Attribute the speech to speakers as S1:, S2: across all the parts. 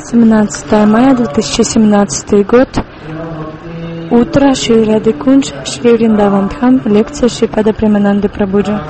S1: 17 мая 2017 год. Утро. Шри Радха Кундж, Шри Вриндаван Дхам. Лекция Шрипада Премананды Прабhuджи.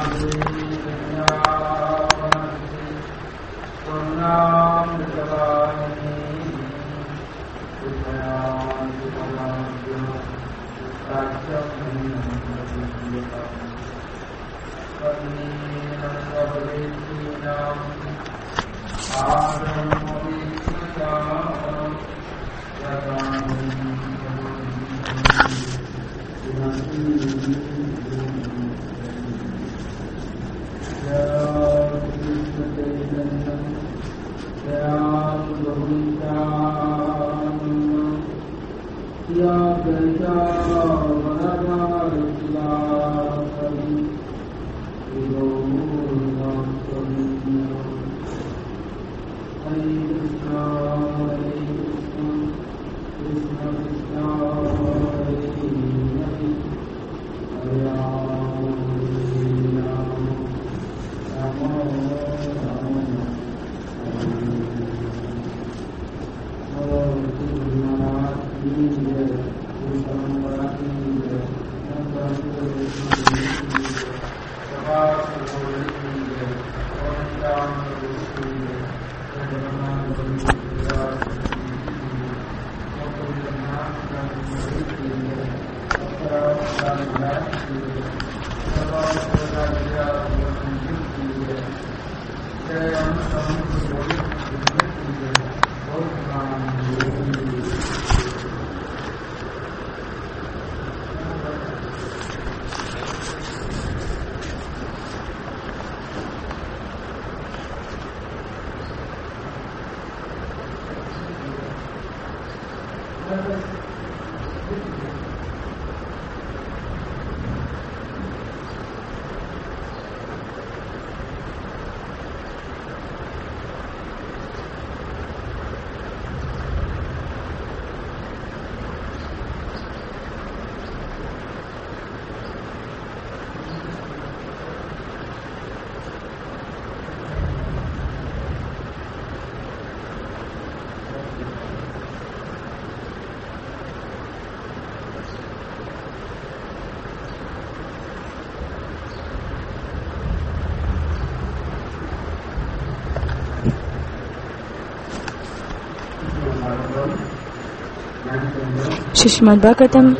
S1: Шримад Бхагаватам,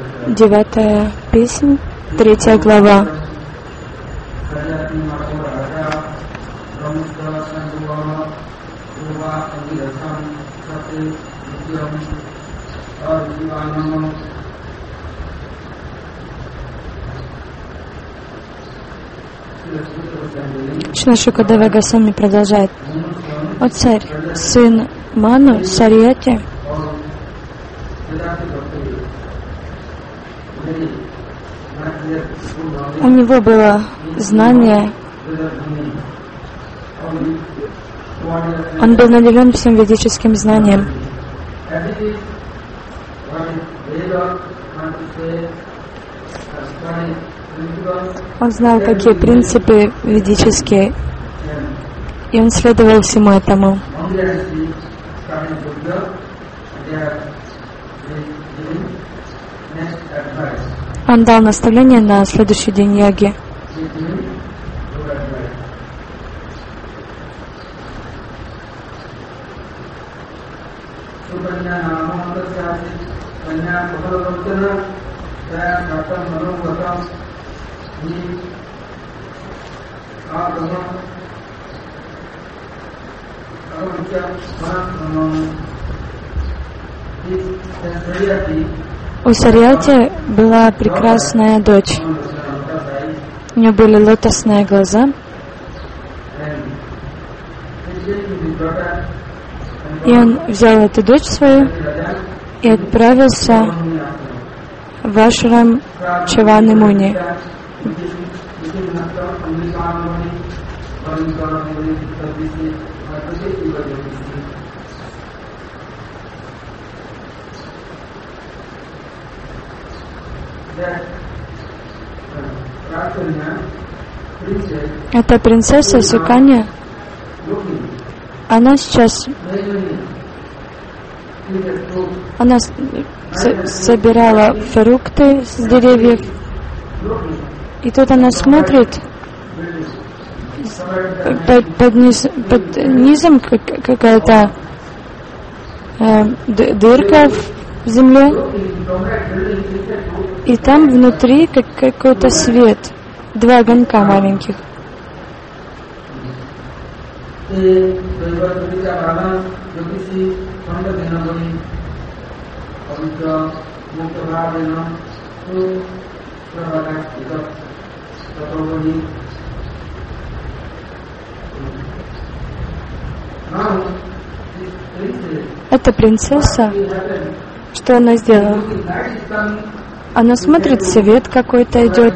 S1: 9 песнь, 3 глава. Шрила Шукадева Госвами продолжает. О царь, сын Ману, Сарьяти, у него было знание, он был наделен всем ведическим знанием. Он знал, какие принципы ведические, и он следовал всему этому. Он дал наставление на следующий день яги. У Сарьяти была прекрасная дочь. У нее были лотосные глаза. И он взял эту дочь свою и отправился в ашрам Чаваны Муни. Эта принцесса Суканья, она сейчас Она собирала фрукты с деревьев, и тут она смотрит, под низом какая-то дырка в земле, и там внутри какой-то свет, 2 огонька маленьких. Эта принцесса, что она сделала? Она смотрит, свет какой-то идет,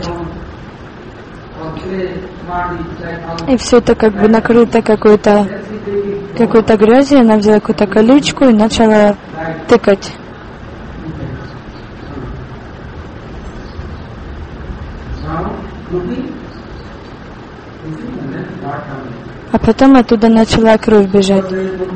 S1: и все это как бы накрыто какой-то грязью. Она взяла какую-то колючку и начала тыкать. А потом оттуда начала кровь бежать.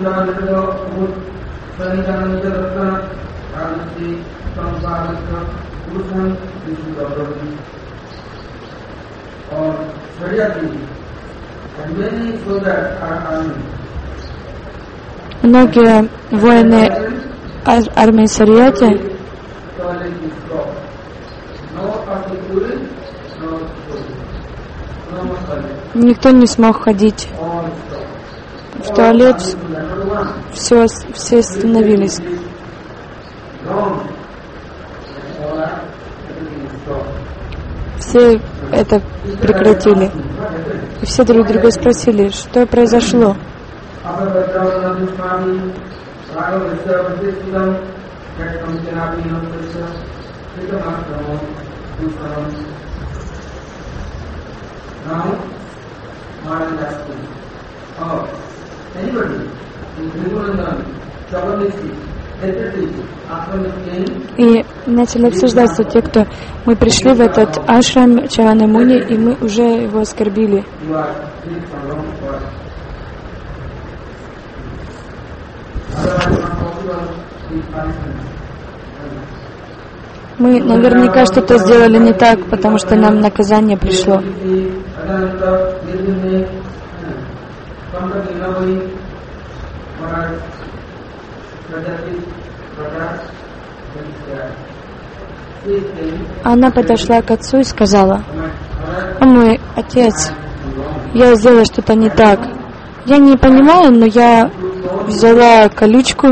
S1: Многие воины армии Сарьяти никто не смог ходить в туалет, все остановились. Все это прекратили. И все друг друга спросили, что произошло. И начали обсуждать, что те, кто мы пришли в этот ашрам Чаваны Муни, и мы уже его оскорбили. Мы наверняка что-то сделали не так, потому что нам наказание пришло. Она подошла к отцу и сказала: «О мой отец, я сделала что-то не так. Я не понимаю, но я взяла колючку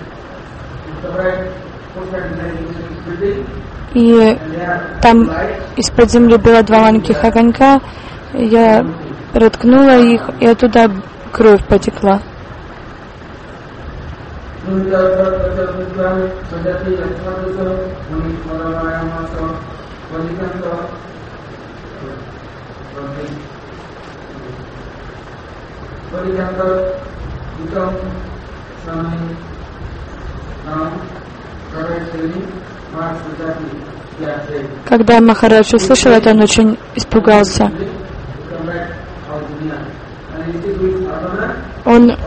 S1: и там из-под земли было 2 маленьких огонька. Я проткнула их, и оттуда кровь потекла». Когда Махарадж услышал это, он очень испугался. Он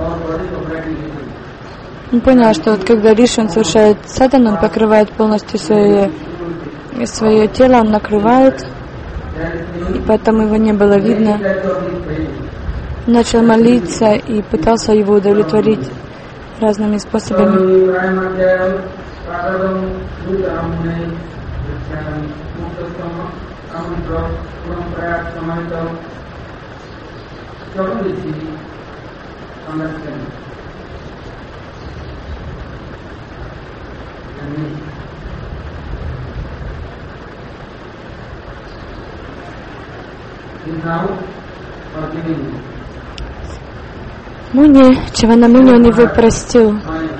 S1: понял, что вот когда Риши он совершает садан, он покрывает полностью свое тело, он накрывает, и поэтому его не было видно. Начал молиться и пытался его удовлетворить разными способами. Муни, Чавана Муни, он его простил.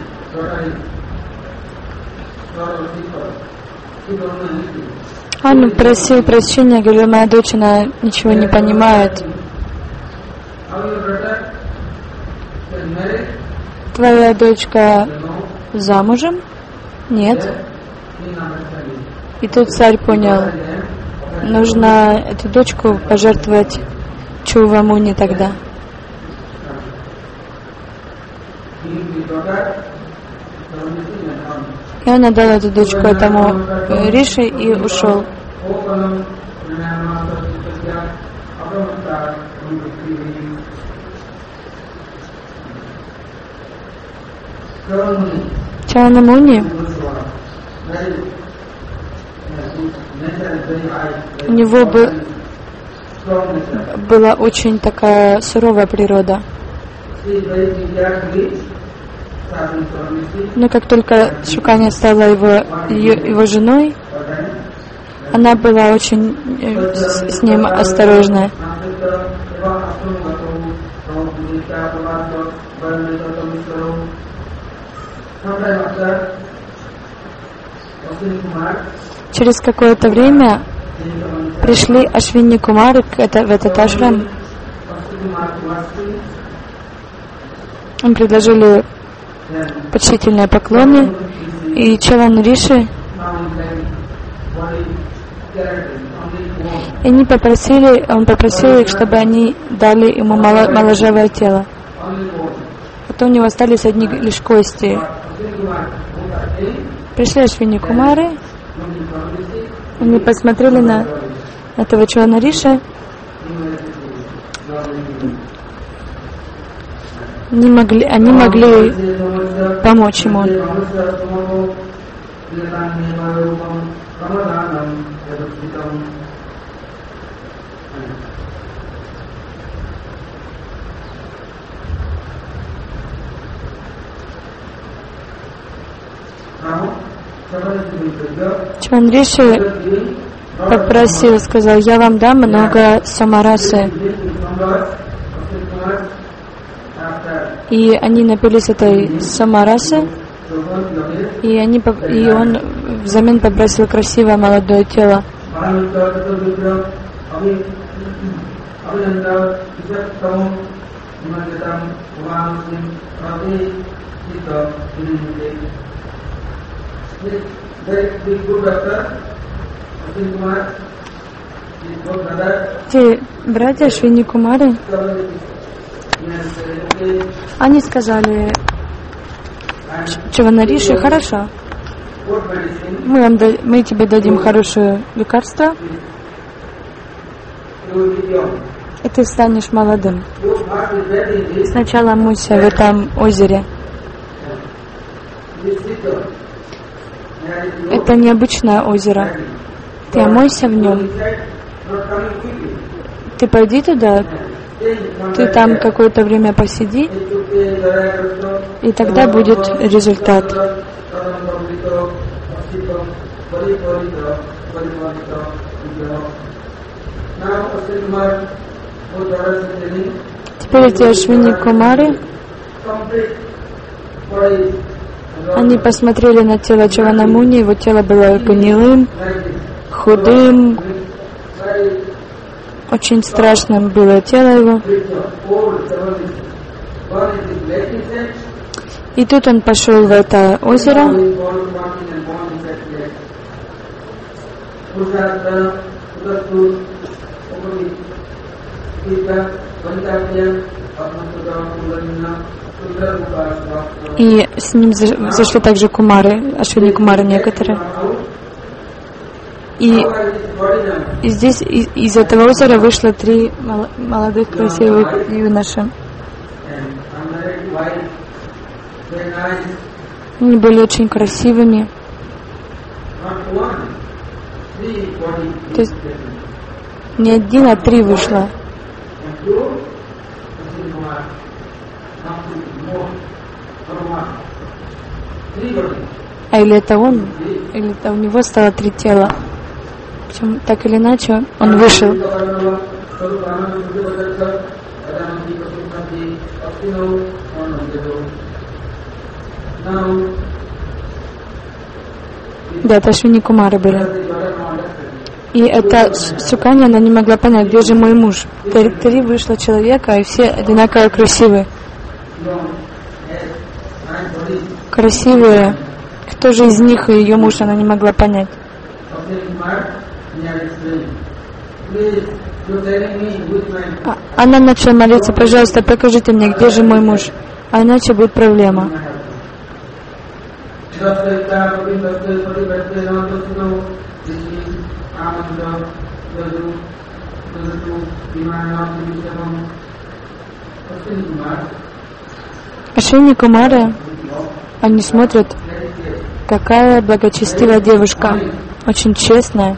S1: Он просил прощения, говорил: моя дочь, она ничего не понимает. Твоя дочка замужем? Нет. И тут царь понял, нужно эту дочку пожертвовать Чува Муни тогда. И он отдал эту дочку этому Риши и ушел. Чаванамуни, у него была очень такая суровая природа. Но как только Шукани стала его женой, она была очень с ним осторожная. Через какое-то время пришли Ашвини Кумары в этот ашрам. Им предложили почтительные поклоны, и Чаван Риши, и он попросил их, чтобы они дали ему моложавое тело. Потом у него остались одни лишь кости. Пришли Ашвини Кумары, они посмотрели на этого Чавана Риши, они могли помочь ему. Чаван Риши попросил, сказал: я вам дам много самарасы. И они напились этой самарасы, и он взамен попросил красивое молодое тело. Те братья Ашвини Кумары, они сказали Чавана Риши: хорошо, мы тебе дадим хорошее лекарство, и ты станешь молодым. Сначала мойся в этом озере. Это необычное озеро. Ты омойся в нем. Ты пойди туда, ты там какое-то время посиди, и тогда будет результат. Теперь эти Ашвини Кумары, они посмотрели на тело Чаванамуни, его тело было гнилым, худым, очень страшным было тело его. И тут он пошел в это озеро. И с ним зашли также кумары, Ашвини Кумары некоторые. И здесь из этого озера вышло 3 молодых красивых юноши. Они были очень красивыми. То есть не 1, а 3 вышло. А или это он, или это у него стало 3 тела. Причем, так или иначе, он вышел. Да, это Ашвини Кумары были. И эта Сукани, она не могла понять, где же мой муж. 3 вышло человека, и все одинаково красивые. Красивые. Кто же из них и ее муж, она не могла понять. Она начала молиться: пожалуйста, покажите мне, где же мой муж, а иначе будет проблема. Ашвини Кумары, они смотрят, какая благочестивая девушка, очень честная.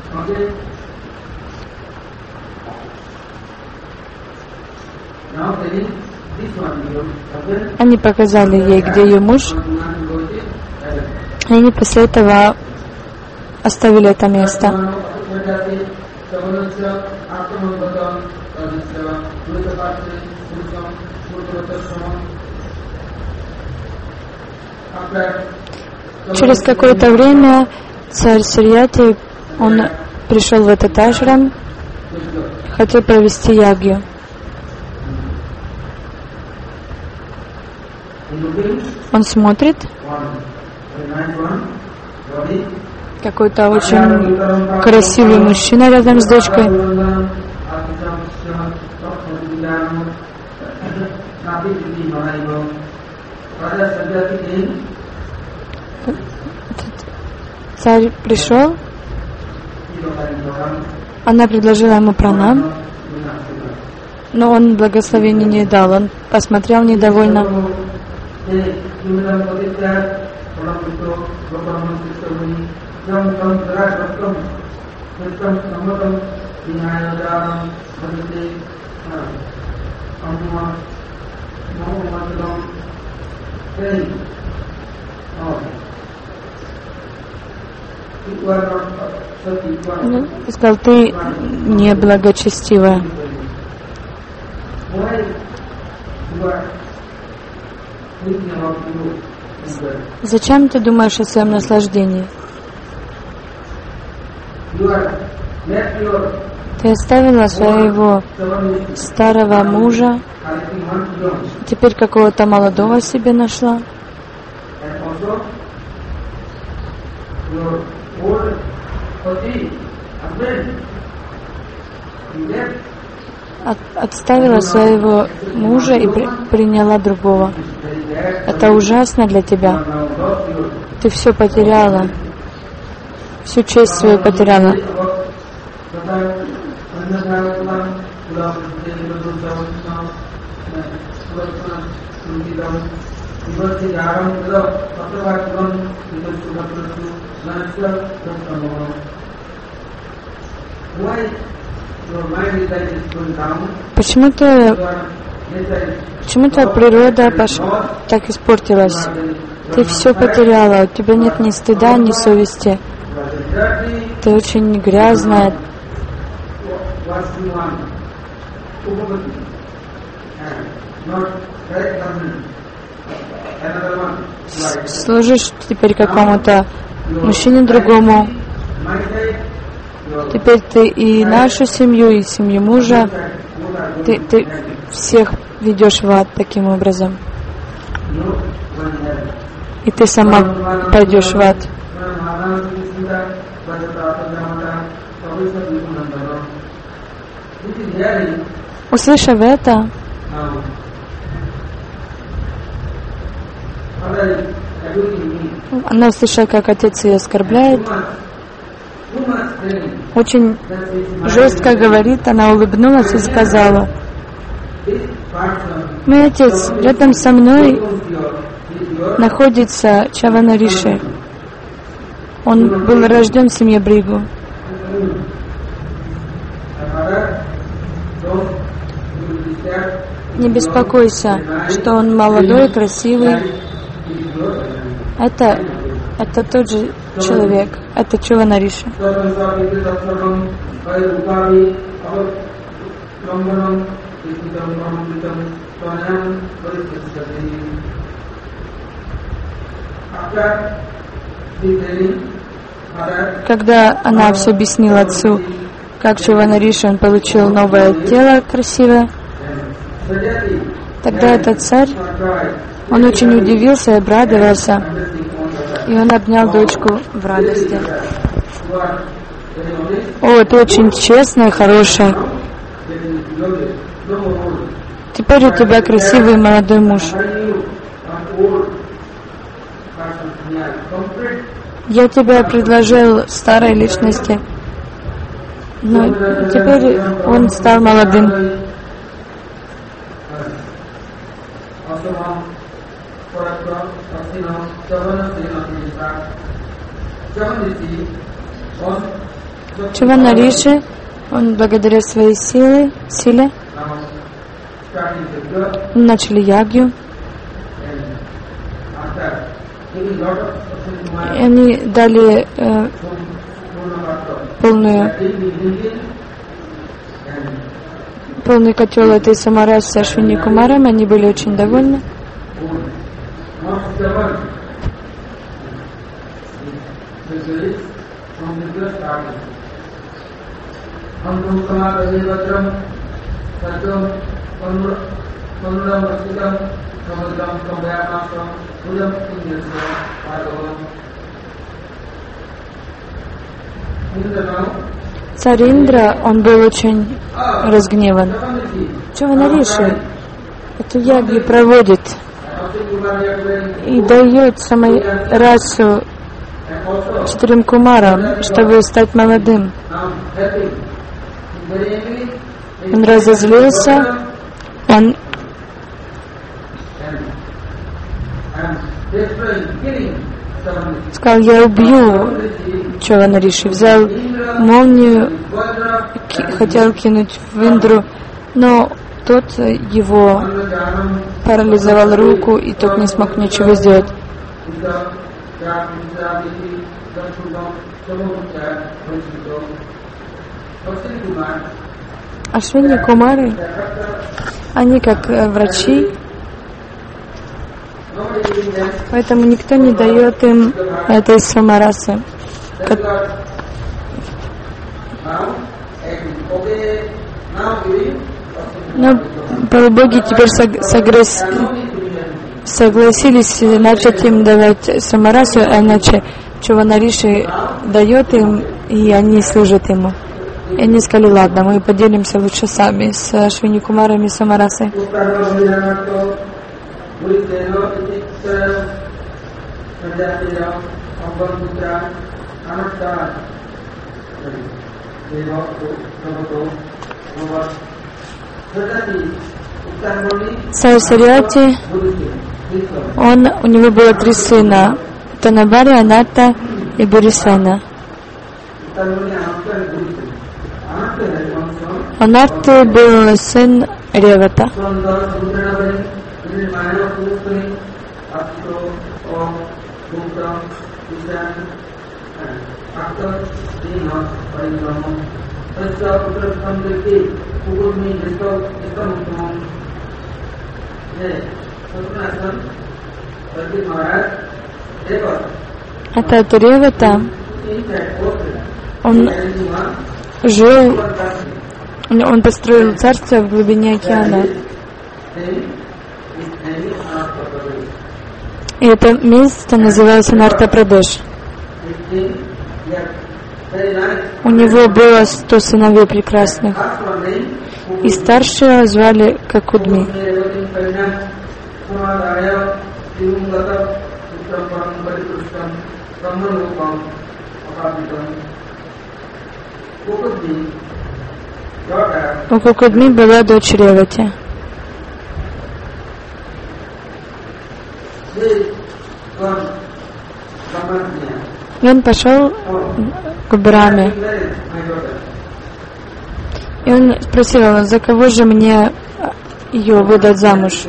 S1: Они показали ей, где ее муж, и они после этого оставили это место. Через какое-то время царь Сурьяти, он пришел в этот ашрам, хотел провести ягью. Он смотрит, какой-то очень красивый мужчина рядом с дочкой. Царь пришел, она предложила ему пранам, но он благословения не дал, он посмотрел недовольно. Сказал, ты неблагочестивая. Зачем ты думаешь о своем наслаждении? Ты оставила своего старого мужа, теперь какого-то молодого себе нашла. Отставила своего мужа и приняла другого. Это ужасно для тебя. Ты все потеряла. Всю честь свою потеряла. Почему твоя природа так испортилась? Ты все потеряла, у тебя нет ни стыда, ни совести. Ты очень грязная. Служишь теперь какому-то мужчине другому. Теперь ты и нашу семью, и семью мужа, ты всех ведешь в ад таким образом. И ты сама пойдешь в ад. Услышав это, она услышала, как отец ее оскорбляет. Очень жестко говорит, она улыбнулась и сказала: мой отец, рядом со мной находится Чавана Риши. Он был рожден в семье Бригу. Не беспокойся, что он молодой, красивый. Это тот же человек, это Чавана Риши. Когда она все объяснила отцу, как Чавана Риши, он получил новое тело красивое, тогда этот царь, он очень удивился и обрадовался, и он обнял дочку в радости. О, ты очень честная, хорошая. Теперь у тебя красивый молодой муж. Я тебя предложил старой личности, но теперь он стал молодым. Чавана Риши, он благодаря своей силе начали ягью. И они дали полный котел этой Самарасы с Ашвини Кумаром, они были очень довольны. Царь Индра, он был очень разгневан. Чавана Риши эту ягью проводит и дает Самарасу 4 кумарам, чтобы стать молодым. Он разозлился, он сказал: я убью Чавана Риши. Взял молнию, хотел кинуть в Индру, но тот его парализовал руку, и тот не смог ничего сделать. Ашвини Кумары, они как врачи, поэтому никто не дает им этой Самарасы. Но полубоги теперь согласились начать им давать Самарасу, иначе Чавана Риши дает им, и они служат ему. И они сказали: ладно, мы поделимся лучше сами с Ашвини Кумарами и Самарасой. Царь Сариати, у него было 3 сына: Танабари, Анатта и Бурисена. Анатта был сын Ревата. Этот Ревата, он жил, он построил царство в глубине океана. И это место называлось Анарта-Прадеш. У него было 100 сыновей прекрасных, и старшего звали Какудми. У Какудми была дочь Ревати. И он пошел к Браме. И он спросил его: за кого же мне ее выдать замуж?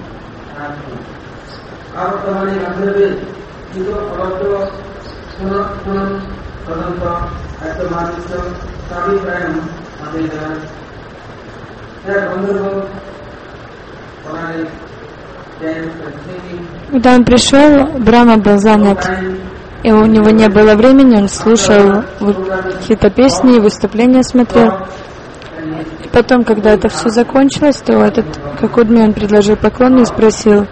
S1: Когда он пришел, Брама был занят, и у него не было времени, он слушал какие-то песни и выступления смотрел. И потом, когда это все закончилось, то этот Какудми, он предложил поклон и спросил: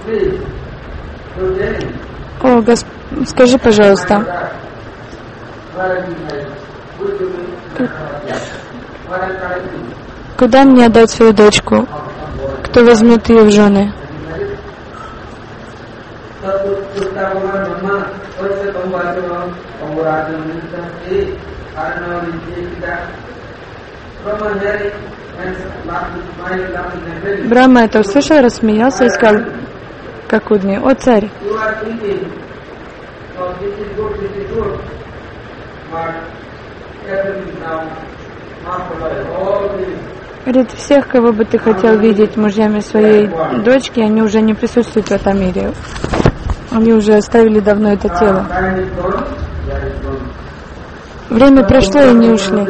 S1: о, скажи, пожалуйста, куда мне отдать свою дочку? Кто возьмет ее в жены? Брахма это услышал, рассмеялся и сказал Какудми: «О царь, говорит, всех, кого бы ты хотел видеть мужьями своей дочки, они уже не присутствуют в этом мире. Они уже оставили давно это тело. Время прошло, и они ушли».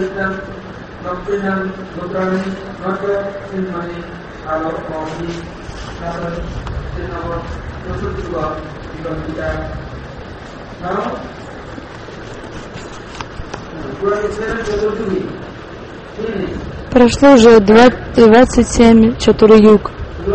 S1: Прошло уже 27 Чатур-юг.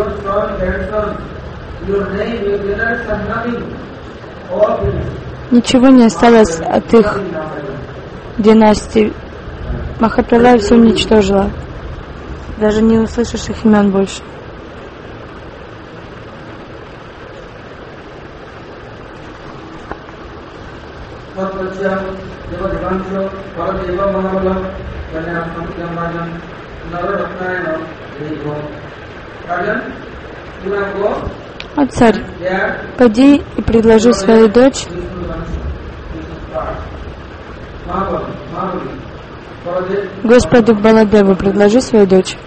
S1: Ничего не осталось от их династии. Махапралая все уничтожила. Даже не услышишь их имен больше. О царь, пойди и предложи свою дочь Господу Баладеву, предложи свою дочь.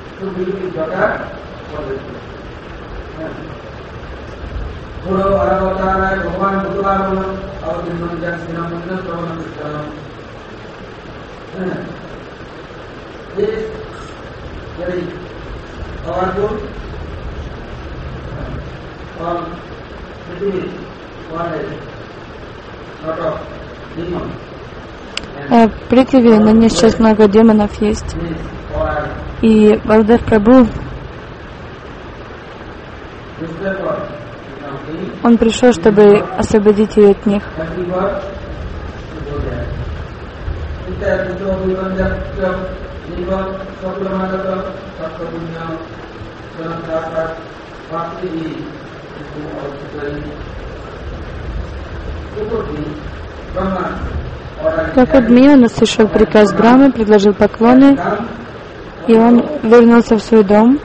S1: В Притве на ней сейчас много демонов есть. И Баладев Прабху, он пришел, чтобы освободить ее от них. Какудми, он услышал приказ Брахмы, предложил поклоны, и он вернулся в свой дом.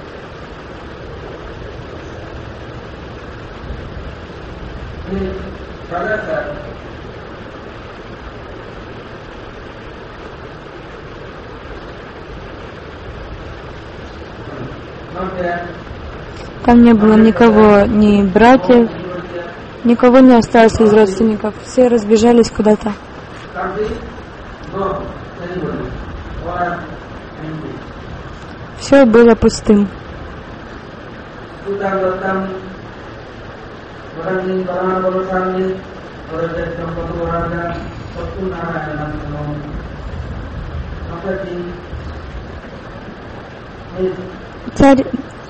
S1: Там не было никого, ни братьев, никого не осталось из родственников. Все разбежались куда-то. Все было пустым. Царь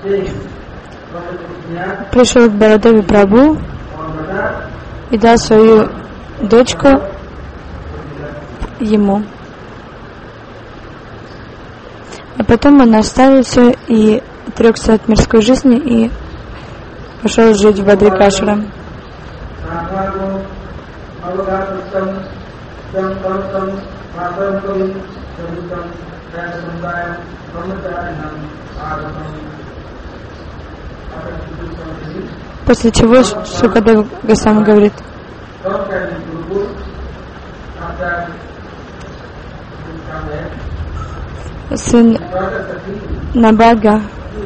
S1: пришел к Баладеве Прабху и дал свою дочку ему. А потом он оставил все и отрекся от мирской жизни и пошел жить в Бадрикашрам. После чего Шукадев Госвами говорит: сын Набага,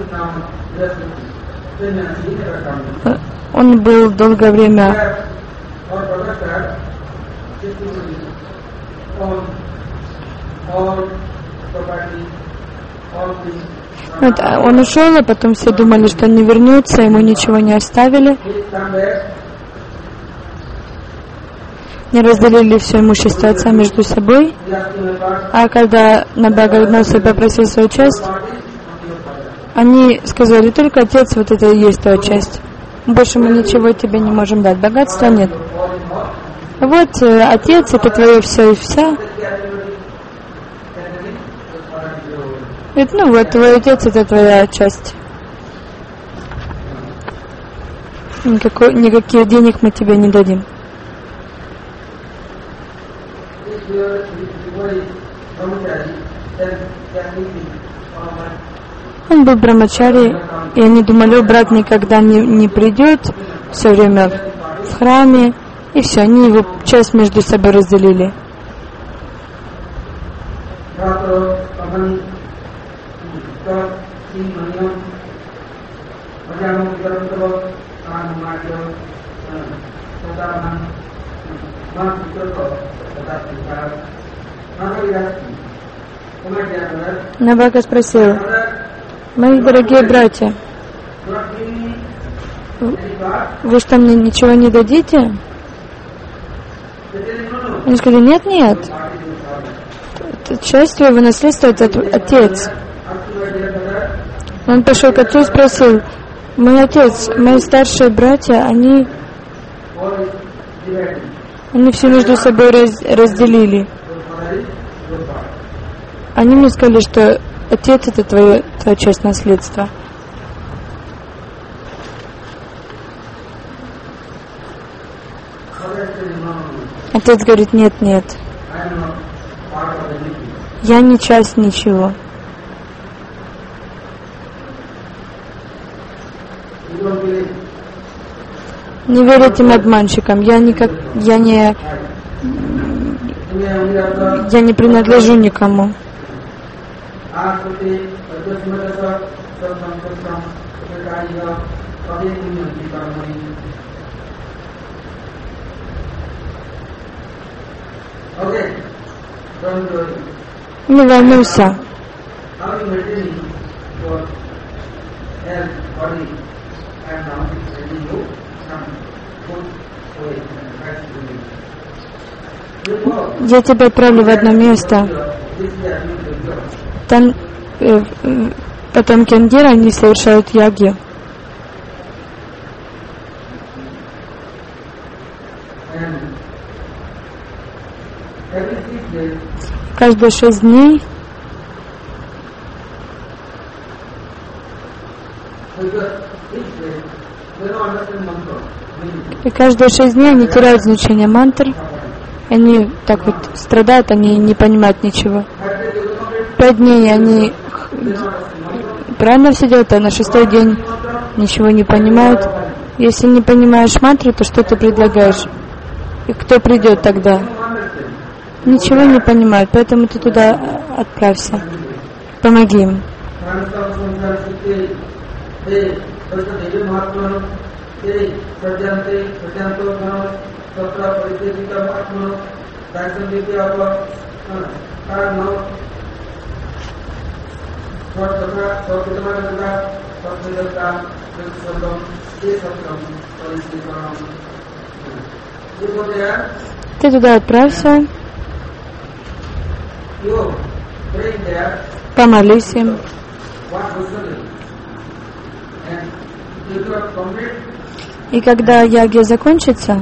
S1: он был долгое время вот, он ушел, а потом все думали, что он не вернется, ему ничего не оставили, не разделили все имущество отца между собой. А когда Набага вернулся и попросил свою часть, они сказали: только отец, вот это и есть твоя часть. Больше мы ничего тебе не можем дать, богатства нет. Вот отец, это твое все и вся. Говорит: ну вот, твой отец, это твоя часть. никаких денег мы тебе не дадим. Он был брамачари, и они думали, брат никогда не придет, все время в храме, и все, они его часть между собой разделили. Навака спросил: мои дорогие братья, вы что, мне ничего не дадите? Они сказали: нет, нет. Часть твоего наследства — это отец. Он пошел к отцу и спросил: мой отец, мои старшие братья, они все между собой разделили. Они мне сказали, что отец — это твоя часть наследства. Отец говорит: нет, нет. Я не часть ничего. Не верь этим обманщикам. Я не принадлежу никому. Не волнуйся. Я тебя отправлю в одно место. Там потомки Ангира, они совершают яги. Каждые 6 дней они теряют значение мантр. Они так вот страдают, они не понимают ничего. 5 дней они правильно все делают, а на 6-й день ничего не понимают. Если не понимаешь мантру, то что ты предлагаешь? И кто придет тогда? Ничего не понимают, поэтому ты туда отправься. Помоги им. Ты туда отправься, помолись им. И когда яги закончится,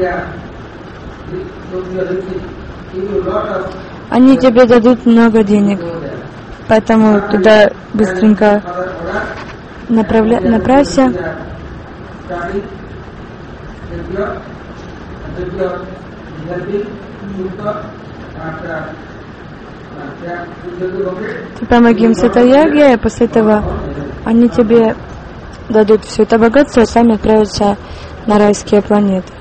S1: они тебе дадут много денег. Поэтому туда быстренько направься. Ты помоги им с этой яги, и после этого они тебе дадут все это богатство, и сами отправятся на райские планеты.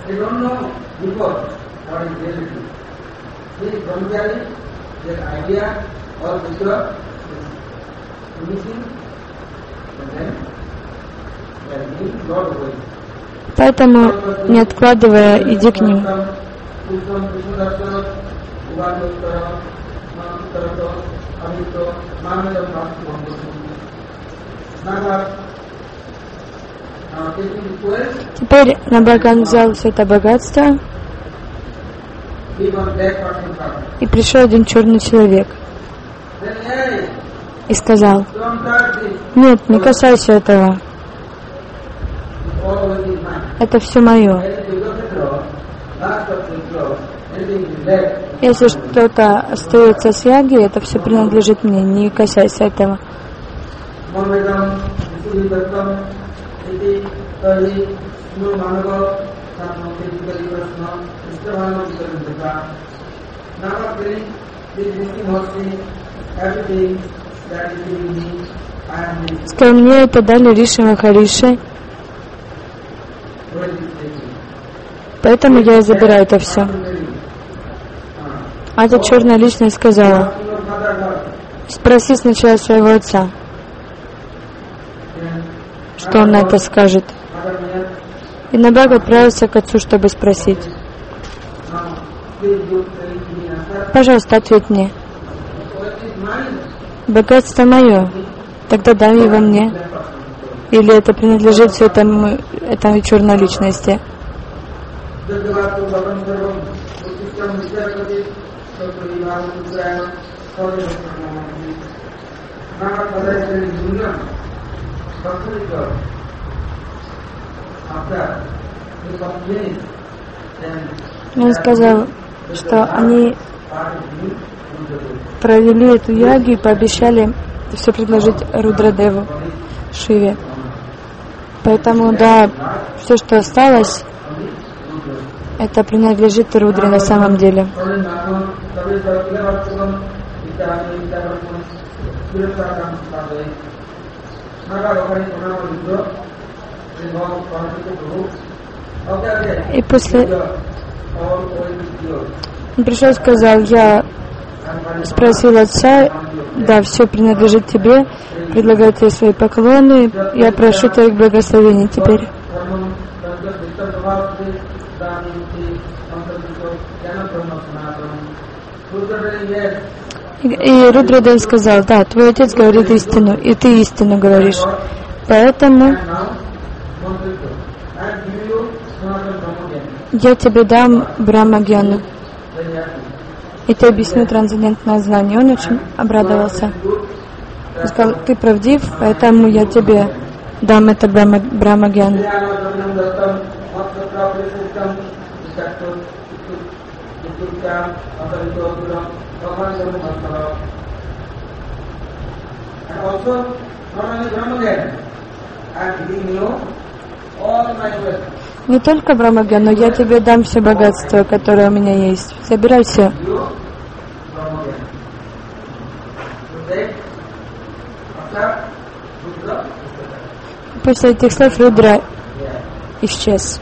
S1: Поэтому, не откладывая, иди к ним. Теперь Набаган взял все это богатство, и пришел один черный человек и сказал: нет, не касайся этого. Это все мое. Если что-то остается с яги, это все принадлежит мне. Не касайся этого. Сказал, мне это дали Риши Махариши, поэтому я и забираю это все. А эта черная личность сказала, спроси сначала своего отца, что он на это скажет. И Набаг отправился к отцу, чтобы спросить. Пожалуйста, ответь мне. Богатство мое, тогда дай его мне. Или это принадлежит все этой черной личности? Он сказал, что они провели эту ягу и пообещали все предложить Рудрадеву, Шиве. Поэтому, да, все, что осталось, это принадлежит Рудре на самом деле. И после он пришел и сказал, я спросил отца, да, все принадлежит тебе, предлагаю тебе свои поклоны, я прошу твоих благословений теперь. И Рудрадев сказал, да, твой отец говорит истину, и ты истину говоришь. Поэтому я тебе дам Брахма-гьяну. И ты объясню трансцендентное знание. Он очень обрадовался. Он сказал, ты правдив, поэтому я тебе дам это Брахма-гьяну. Не только Брахма-гьян, но я тебе дам все богатство, которое у меня есть. Забирай все. После этих слов Рудра исчез.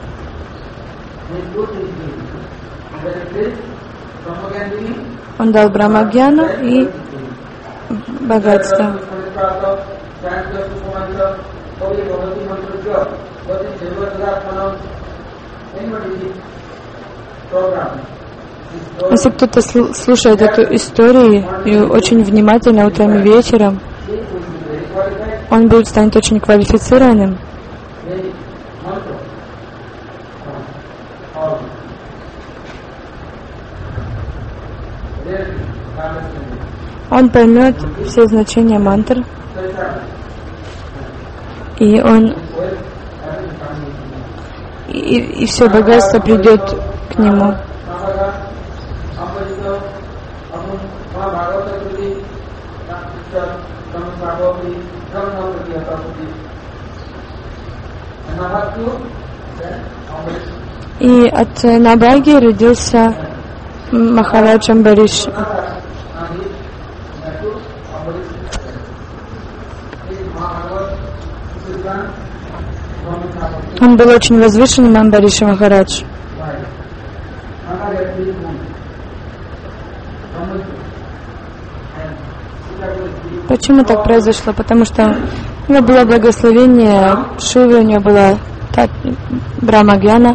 S1: Он дал Брахма-гьяну и богатство. Если кто-то слушает эту историю и очень внимательно утром и вечером, он станет очень квалифицированным. Он поймет все значения мантр, и он и все богатство придет к нему. И от Набаги родился Махарадж Амбариш. Он был очень возвышенным Амбариш Махарадж. Почему так произошло? Потому что у него было благословение Шивы, у него была Брахма-гьяна,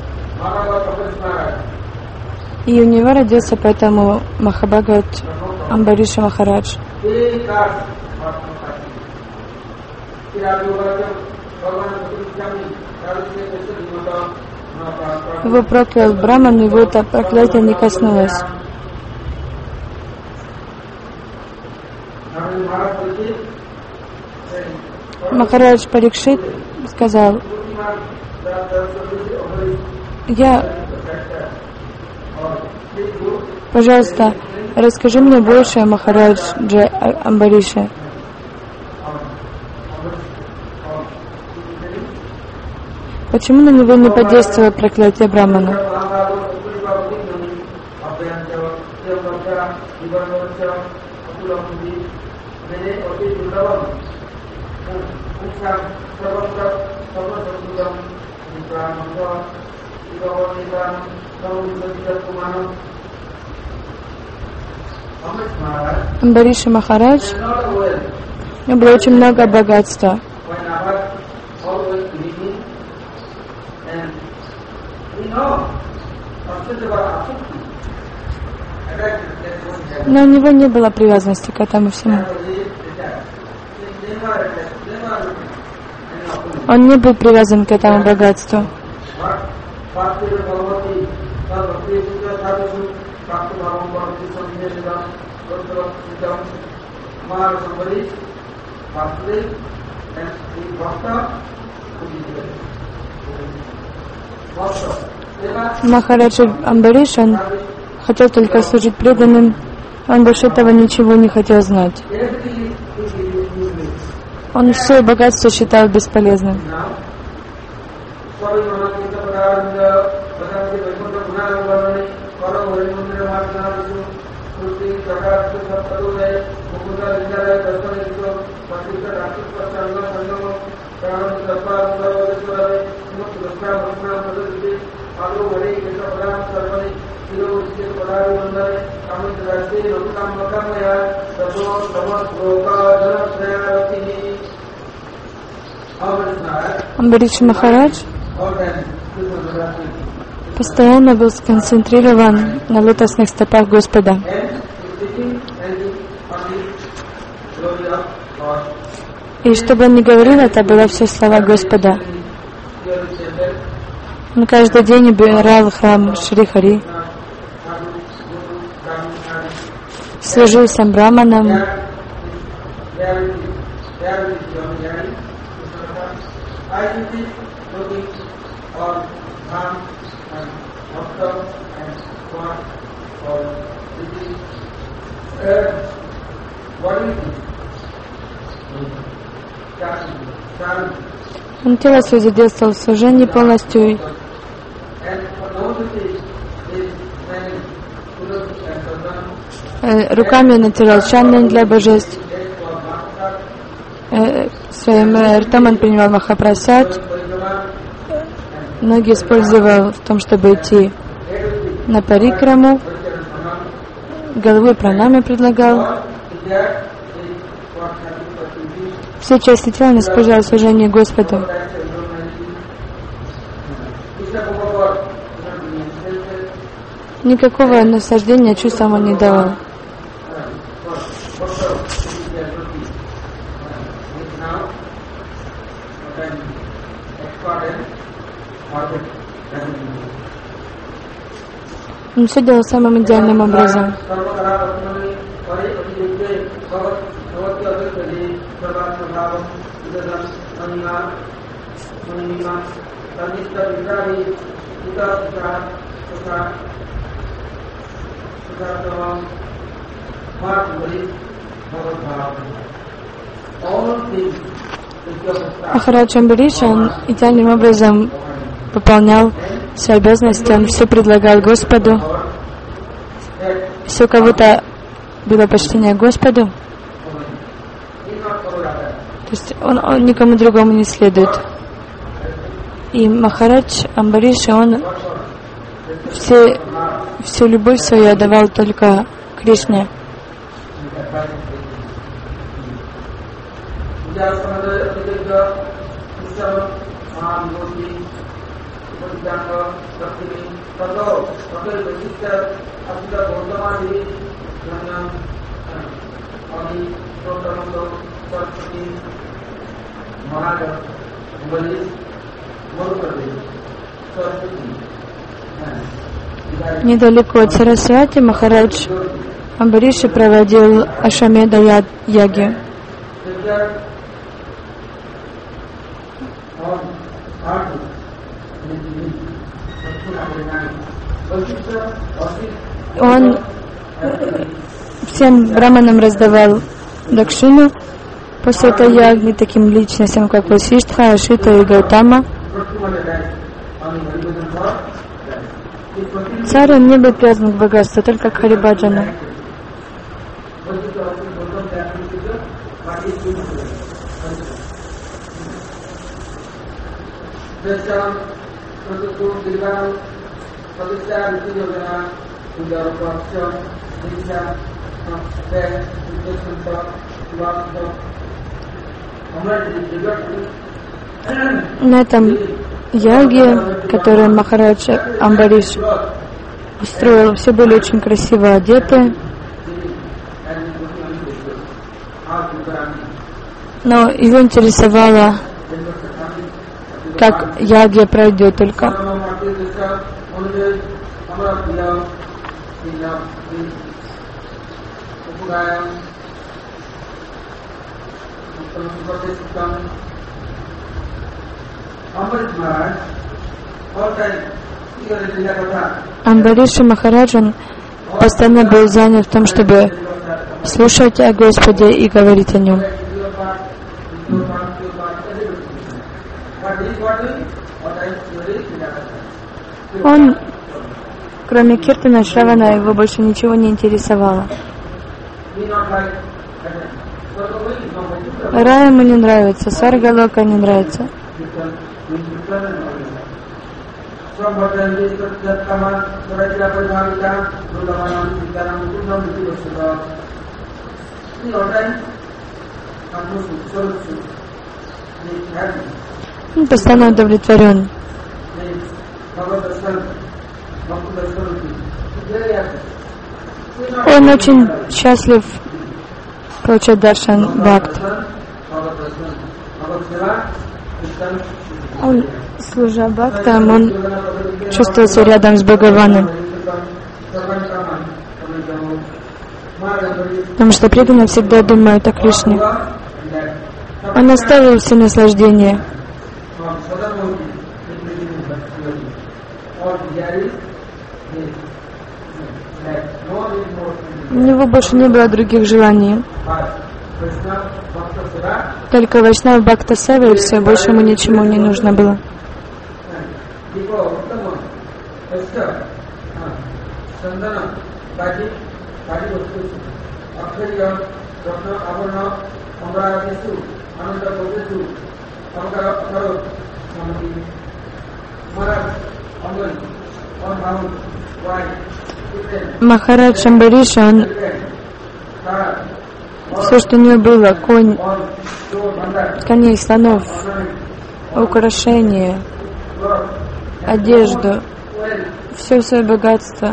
S1: и у него родился поэтому Махабхагават Амбариша Махарадж. Его проклял Брахман, но его это проклятие не коснулось. Махарадж Парикшит сказал, пожалуйста, расскажи мне больше о Махарадже Амбарише. почему на него не подействовало проклятие Брамана? Амбариша Махарадж, у него было очень много богатства. Но у него не было привязанности к этому всему. Он не был привязан к этому богатству. Махарадж Амбариш, он хотел только служить преданным, он больше этого ничего не хотел знать. Он все богатство считал бесполезным. Амбариш Махарадж постоянно был сконцентрирован на лотосных стопах Господа. И что бы он ни говорил, это было все слова Господа. Он каждый день убирал храм Шри Хари, служил всем браманам, он тело свое задействовал в служении полностью. Руками он натирал чанны для божеств. Своим ртом он принимал махапрасад. Ноги использовал в том, чтобы идти на парикраму. Головой пранами предлагал. Все части тела он использовал в служении Господу. Никакого наслаждения чувствам он не давал. Он все делал самым идеальным образом. Махарадж Амбариш, он идеальным образом выполнял свои обязанности, он все предлагал Господу. Если у кого-то было почтение к Господу, то есть он никому другому не следует. И Махарадж Амбариш, он всю любовь свою отдавал только Кришне. Недалеко от Сарасвати Махарадж Амбариш проводил Ашвамедха яги. Он всем браманам раздавал дакшину после этой ягни, таким личностям, как Васиштха, Ашита и Гаутама. Царь он не был привязан к богатству, только к Харибаджану. На этом яге, который Махарадж Амбариш устроил, все были очень красиво одеты, но его интересовало, как яге пройдет только. Амбариш Махараджан постоянно был занят в том, чтобы слушать о Господе и говорить о Нем. Он, кроме Киртана, Шравана, его больше ничего не интересовало. Рай ему не нравится, Саргалока не нравится. Он постоянно удовлетворен. Он очень счастлив получать даршан бхакт. Он, служа бхактам, он чувствуется рядом с Бхагаваном. Потому что преданные всегда думают о Кришне. Он оставил все наслаждения. У него больше не было других желаний. Только Вайшнава Бхакта Сева, и все, больше ему ничему не нужно было. Махарадж Амбариш, он все, что у него было, коней, слонов, украшения, одежду, все свое богатство,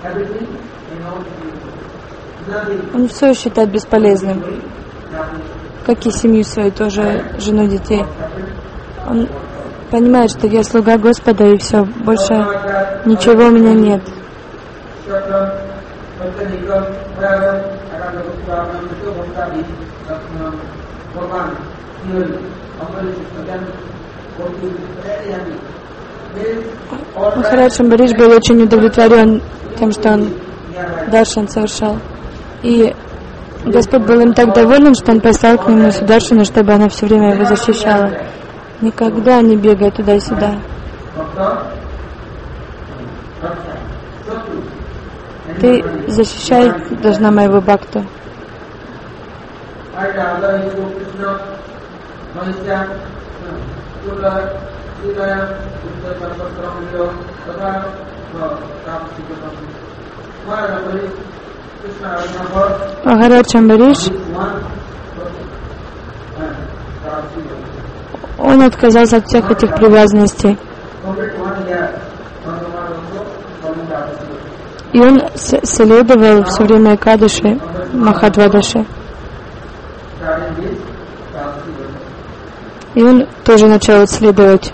S1: он все считает бесполезным, как и семью свою, тоже жену, детей. Он понимает, что я слуга Господа, и все, больше ничего у меня нет. Махарадж Амбариш был очень удовлетворен тем, что он даршан совершал. И Господь был им так доволен, что он послал к нему Сударшину, чтобы она все время его защищала. Никогда не бегай туда и сюда. Ты защищать должна моего бхакту. Махарадж Амбариш, он отказался от всех этих привязанностей. И он следовал все время Экадаши, Махадвадаши. И он тоже начал следовать.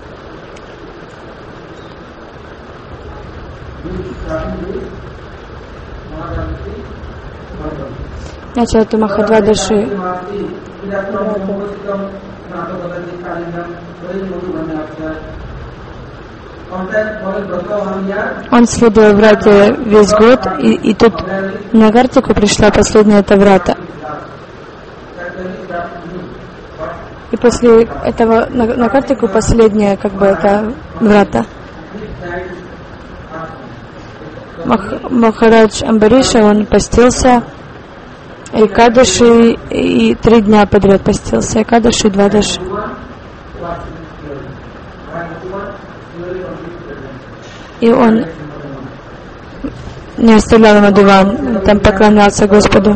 S1: Начал эту Махадвадаши. Он следовал Врате весь год, и тут на Картику пришла последняя эта Врата. И после этого на картику последнее, как бы, это врата. Махарадж Амбариша, он постился Экадаши и 3 дня подряд постился. Экадаши и Двадаши. И он не оставлял ему диван, там поклонялся Господу.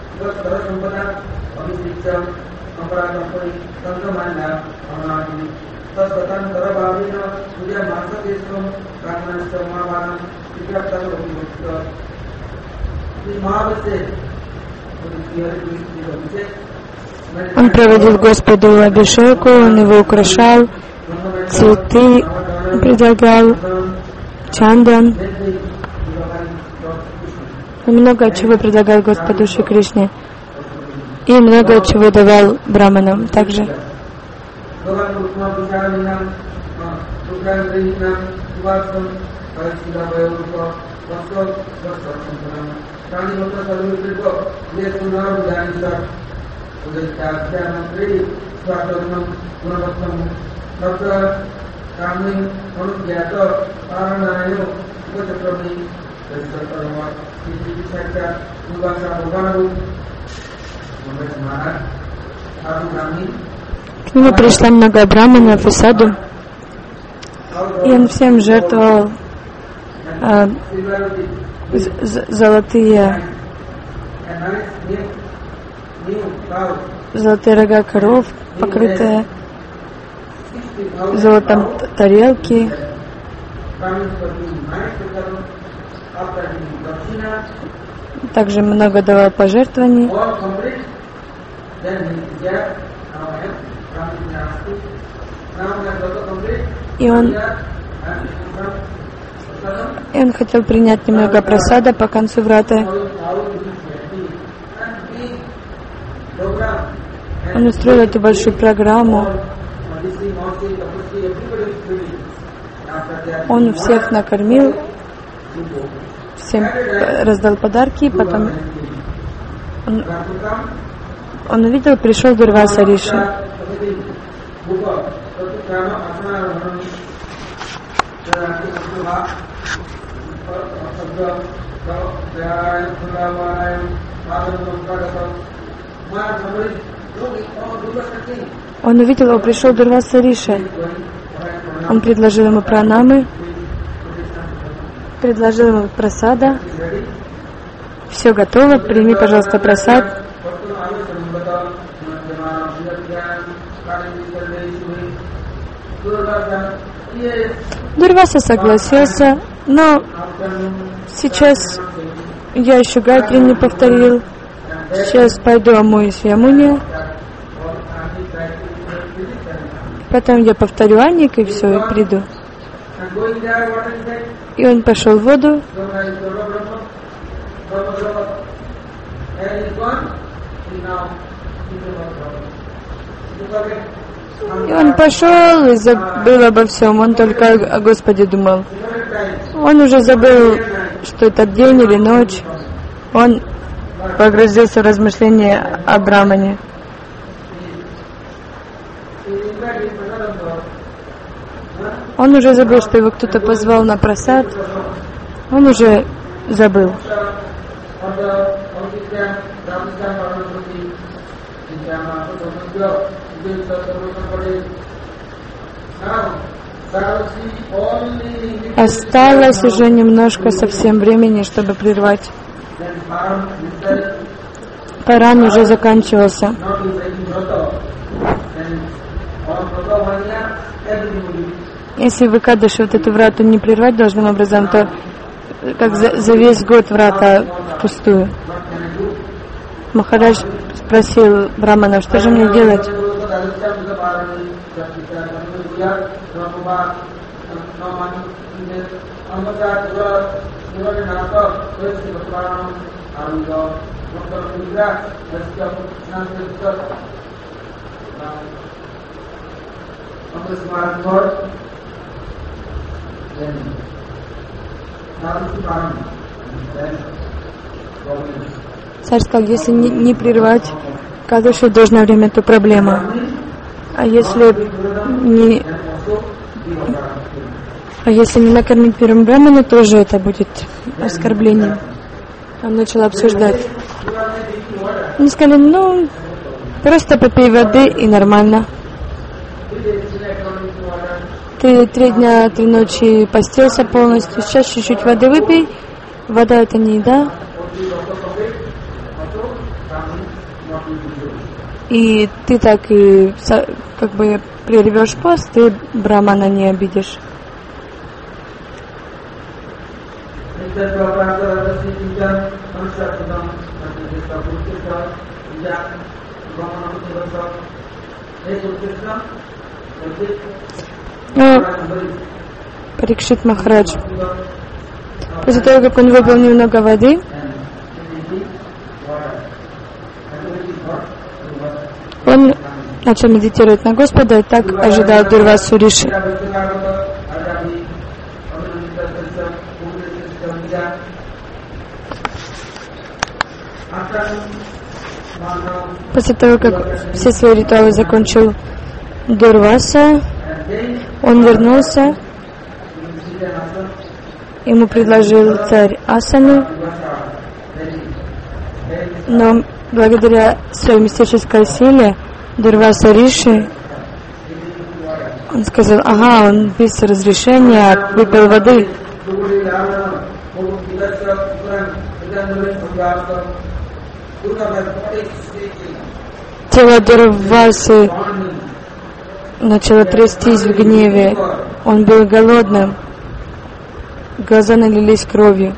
S1: Он проводил Господу абишеку, он его украшал, цветы предлагал, чандан. И много чего предлагал Господу Шри Кришне. И много чего давал браманам также. К нему пришло много браманов и саду, и он всем жертвовал золотые рога коров, покрытые золотом тарелки. Также много давал пожертвований. И он хотел принять немного прасада по концу враты. Он устроил эту большую программу. Он всех накормил, всем раздал подарки, потом он увидел, пришел Дурваса Риши. Он увидел его, пришел Дурваса Риши. Он предложил ему пранамы, предложил ему прасада. Все готово, прими, пожалуйста, прасад. Дурваса согласился, но сейчас я еще Гайатри не повторил. Сейчас пойду омоюсь в Ямуне. Потом я повторю Аник и все, и приду. И он пошел в воду. И он пошел и забыл обо всем. Он только о Господе думал. Он уже забыл, что это день или ночь. Он погрузился в размышления о Брамане. Он уже забыл, что его кто-то позвал на прасад. Он уже забыл. Осталось уже немножко совсем времени, чтобы прервать. Паран уже заканчивался. Если в Экадаши вот эту врату не прервать должным образом, то как за весь год врата впустую. Махарадж спросил Брамана, что же мне делать? Царь сказал, если не прервать Кадаши в должное время, то проблема. А если не накормить первым брамана, тоже это будет оскорблением. Он начал обсуждать. Они сказали, просто попей воды и нормально. Ты 3 дня, 3 ночи постился полностью, сейчас чуть-чуть воды выпей. Вода это не еда. И ты так и как бы прервешь пост, ты брамана не обидишь. Парикшит Махарадж, после того, как он выпил немного воды, он начал медитировать на Господа и так ожидал Дурвасу Риши. После того, как все свои ритуалы закончил Дурваса, он вернулся, ему предложил царь асану, но благодаря своей мистической силе Дурваса Риши, он сказал, он без разрешения выпил воды. Тело Дурвасы начало трястись в гневе. Он был голодным. Глаза налились кровью.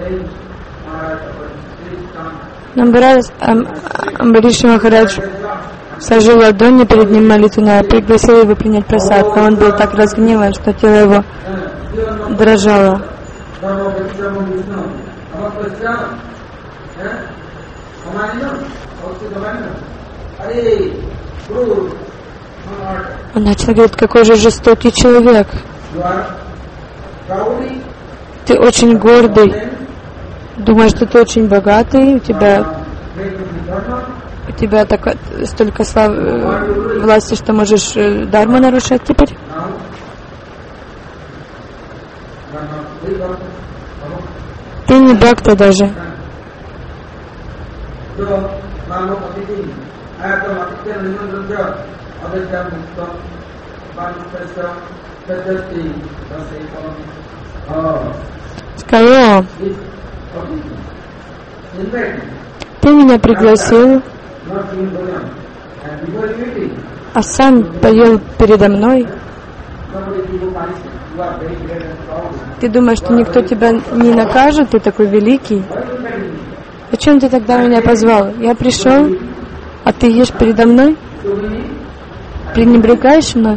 S1: Амбариша Махарадж сложил ладони перед ним молитвенно, пригласил его принять просад, но он был так разгневан, что тело его дрожало. Он начал говорить, какой же жестокий человек. Ты очень гордый, думаешь, что ты очень богатый, у тебя столько власти, что можешь дарму нарушать теперь. Ты не бхакта даже. Сказал, ты меня пригласил, а сам поел передо мной. Ты думаешь, что никто тебя не накажет, ты такой великий? Зачем ты тогда меня позвал? Я пришел, а ты ешь передо мной? Пренебрегаешь мной?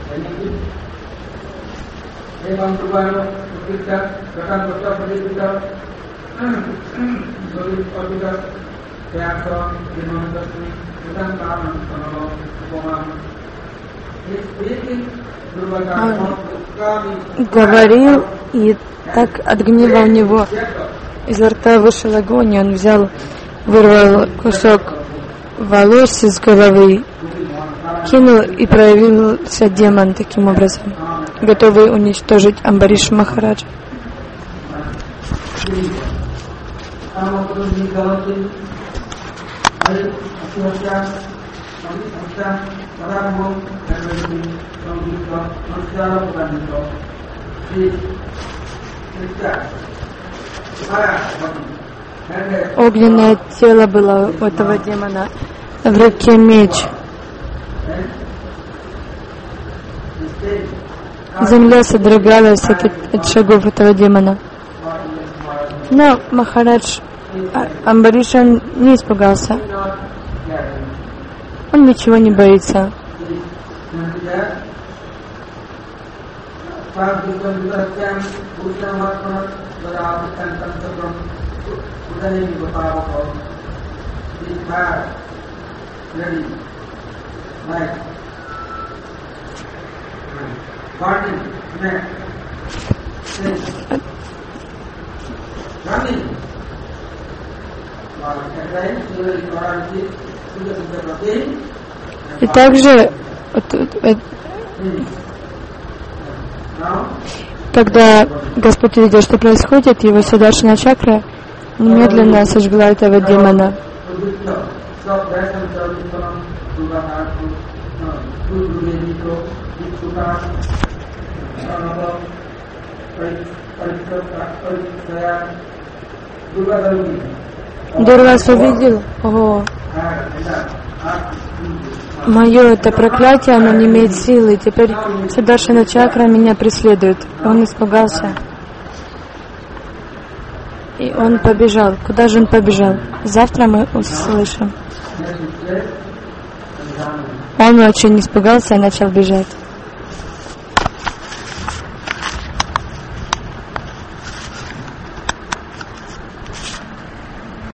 S1: Говорил, и так от гнева у него из рта вышел огонь, и он вырвал кусок волос из головы, кинул, и проявился демон таким образом, готовый уничтожить Амбариша Махараджа. Огненное тело было у этого демона, в руке меч. Земля содрогалась от шагов этого демона. Но Махарадж Амбариша не испугался. Он ничего не боится. И также Когда Господь увидел, что происходит, его Сударшана чакра немедленно сожгла этого демона. Дурвас увидел, мое это проклятие, оно не имеет силы, теперь Сударшана чакра меня преследует. Он испугался. И он побежал. Куда же он побежал? Завтра мы услышим. Он очень испугался и начал бежать.